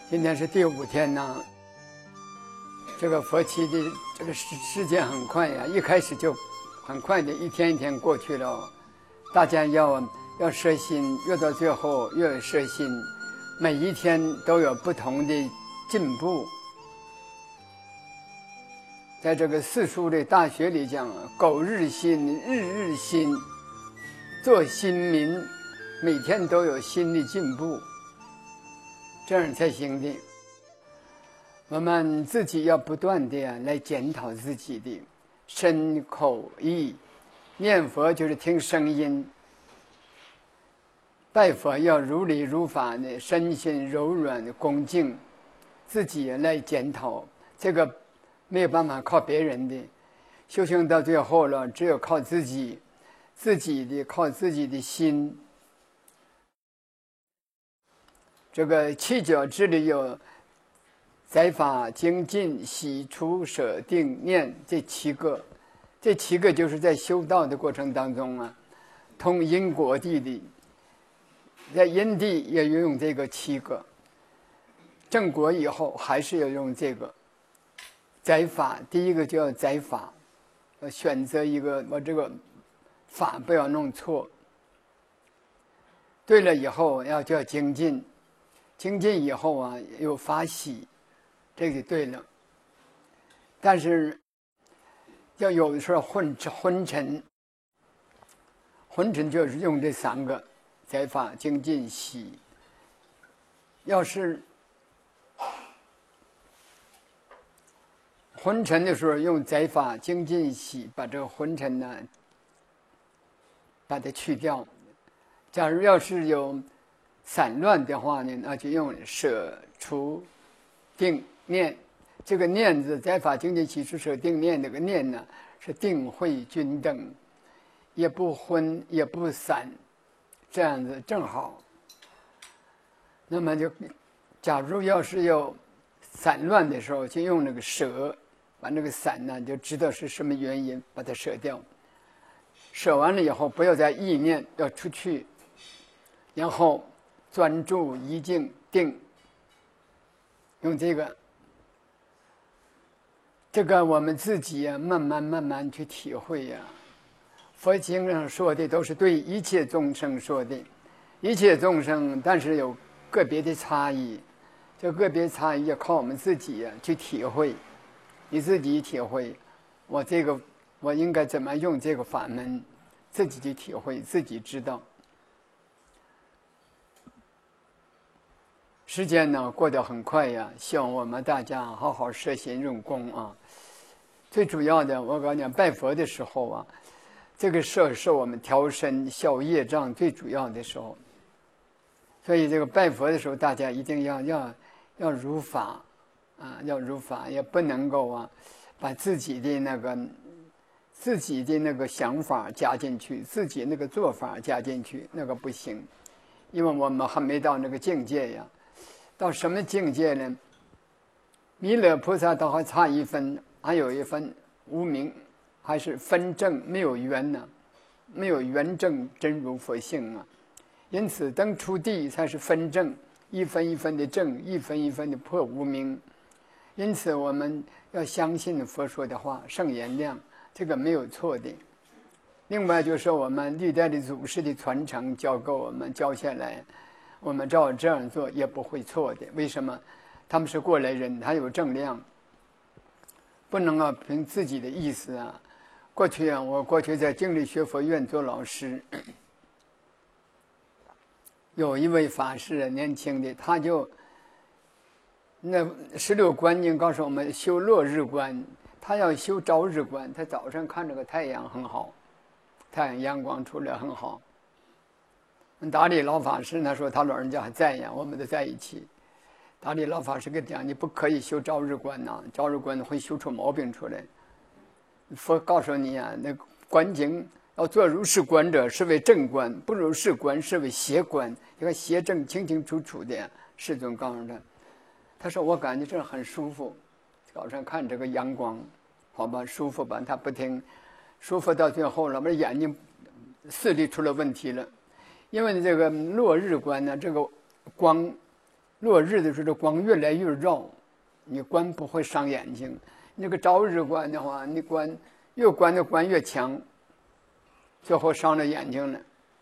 今天是第5天呢，这个佛期的这个时间很快呀，一开始就很快的一天一天过去了。大家要摄心，越到最后越摄心，每一天都有不同的进步。在这个四书的大学里讲，苟日新，日日新，做新民，每天都有新的进步，这样才行的。我们自己要不断的来检讨自己的身口意。念佛就是听声音，拜佛要如理如法的，身心柔软的恭敬，自己来检讨。这个没有办法靠别人的，修行到最后了，只有靠自己，靠自己的心。这个七角之里有宰法、精进、洗除、舍、定、念这7个。这7个就是在修道的过程当中啊，通因果地的，在因地也用这个7个，正果以后还是要用这个宰法。第一个就要宰法，要选择一个我这个法不要弄错。对了以后就要精进，精进以后啊有法喜，这个就对了。但是要有的时候昏沉就是用这3个宰法、精进、喜。要是昏沉的时候，用宰法、精进、喜，把这个昏沉呢把它去掉。假如要是有散乱的话呢，那就用舍、除、定、念。这个念字，宰法、精进、喜、除、舍、定、念，这个念呢是定慧均等，也不昏也不散，这样子正好。那么就假如要是有散乱的时候，就用那个舍，把那个散呢就知道是什么原因，把它舍掉。舍完了以后，不要再意念，要出去，然后专注一静定，用这个我们自己慢慢去体会呀。佛经上说的都是对一切众生说的，一切众生，但是有个别的差异，这个别差异要靠我们自己去体会。你自己体会，我应该怎么用这个法门，自己去体会，自己知道。时间呢过得很快呀，希望我们大家好好摄心用功啊。最主要的，我告诉你，拜佛的时候啊，这个是我们调身消业障最主要的时候。所以这个拜佛的时候，大家一定要如法啊，要如法，也不能够啊把自己的那个想法加进去，自己那个做法加进去，那个不行，因为我们还没到那个境界呀。到什么境界呢？弥勒菩萨倒还差1分，还有1分无明，还是分正没有圆呢，没有圆正真如佛性啊。因此等出地才是分正，一分一分的正，一分一分的破无明。因此我们要相信佛说的话，圣言量，这个没有错的。另外就是我们历代的祖师的传承教给我们教下来，我们照这样做也不会错的。为什么？他们是过来人，他有正量，不能凭自己的意思啊。我过去在净力学佛院做老师，有一位法师年轻的，他就那16观经告诉我们修落日观，他要修朝日观，他早上看这个太阳很好，太阳阳光出来很好。达理老法师他说他老人家还在呀，我们都在一起。达理老法师跟讲，你不可以修朝日观呐，朝日观会修出毛病出来。佛告诉你啊，那观经要做如是观者，是为正观；不如是观，是为邪观。你看邪正清清楚楚的，世尊告诉他。他说我感觉这很舒服，早上看这个阳光，好吧，舒服吧？他不听，舒服到最后了，我眼睛视力出了问题了。因为这个落日观呢，这个光落日的时候，光越来越绕，你关不会伤眼睛。那个朝日关的话，你越关的关越强，最后伤了眼睛了。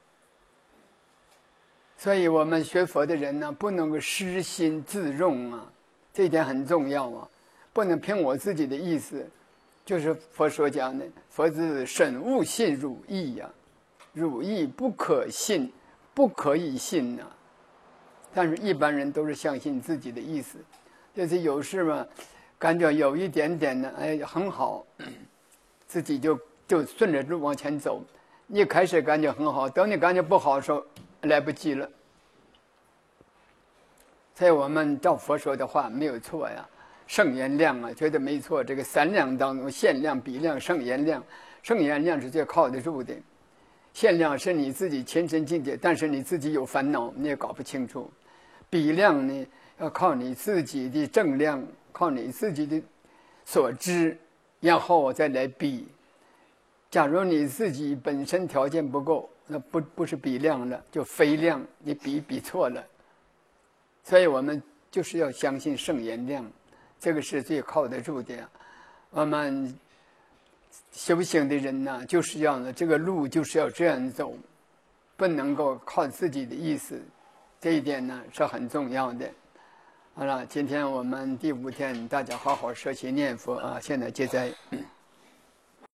所以我们学佛的人呢，不能够失心自用啊，这一点很重要啊，不能凭我自己的意思。就是佛所讲的，佛子审勿信汝意呀，汝意不可信，不可以信呐。但是一般人都是相信自己的意思，就是有事嘛，感觉有一点点的，哎，很好，自己就顺着路往前走。你开始感觉很好，等你感觉不好的时候，来不及了。所以我们照佛说的话没有错呀。圣言量啊，绝对没错。这个三量当中，限量、比量、圣言量，圣言量是最靠得住的。限量是你自己亲身境界，但是你自己有烦恼，你也搞不清楚。比量呢，要靠你自己的正量，靠你自己的所知，然后再来比。假如你自己本身条件不够，那不是比量了，就非量，你比错了。所以我们就是要相信圣言量。这个是最靠得住的。我们修行的人呢，就是要呢，这个路就是要这样走，不能够靠自己的意思。这一点呢是很重要的。好了，今天我们第5天，大家好好学习念佛啊！现在接在。